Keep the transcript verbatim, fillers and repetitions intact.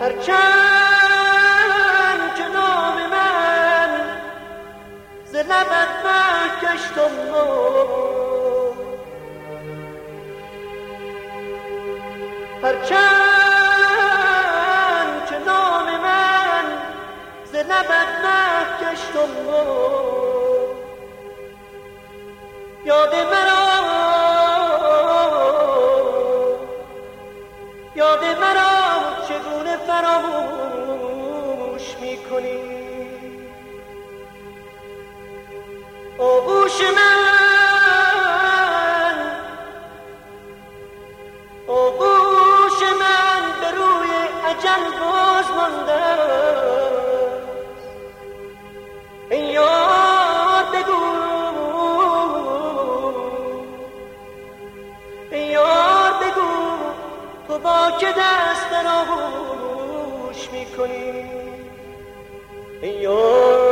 هرچند که نام من ز لبت مهکشت و هرچند که نام من ز لبت مهکشت و یاد مرا یاد مرا چگونه فراموش میکنی آغوش من آغوش من به روی اجل باز مانده ای یار بگو ای یار بگو تو با که دست در آغوش میکنی ای یار